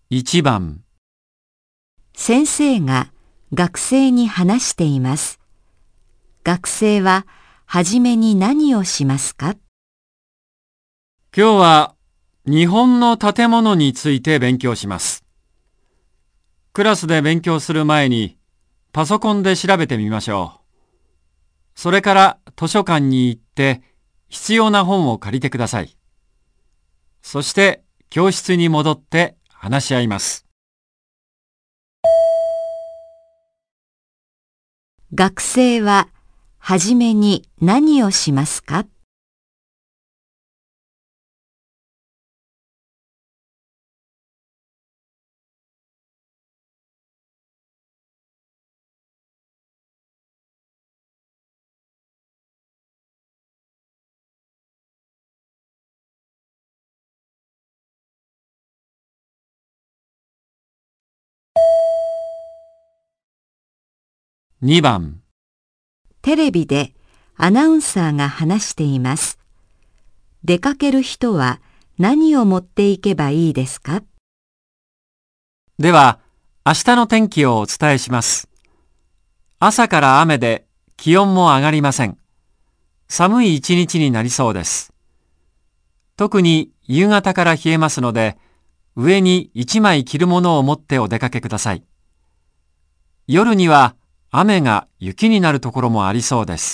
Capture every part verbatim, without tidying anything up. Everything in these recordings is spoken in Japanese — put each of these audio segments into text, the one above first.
いちばん、 先生が学生に話しています。学生ははじめに何をしますか？ 今日は日本の建物について勉強します。クラスで勉強する前にパソコンで調べてみましょう。それから図書館に行って必要な本を借りてください。そして教室に戻って話し合います。 学生ははじめに何をしますか？ にばん、 テレビでアナウンサーが話しています。出かける人は何を持っていけばいいですか？ では明日の天気をお伝えします。朝から雨で気温も上がりません。寒い一日になりそうです。特に夕方から冷えますので、上に一枚着るものを持ってお出かけください。夜には雨が雪になるところもありそうです。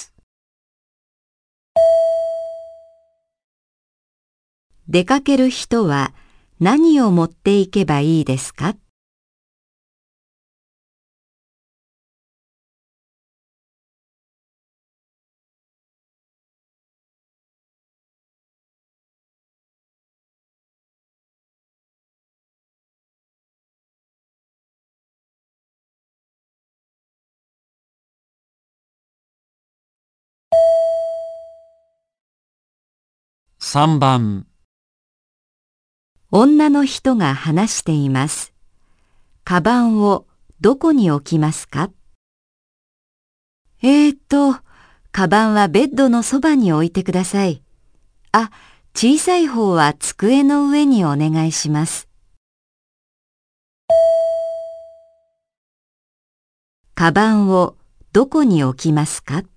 出かける人は何を持っていけばいいですか？ さんばん、 女の人が話しています。カバンをどこに置きますか？えーっと、カバンはベッドのそばに置いてください。あ、小さい方は机の上にお願いします。カバンをどこに置きますか？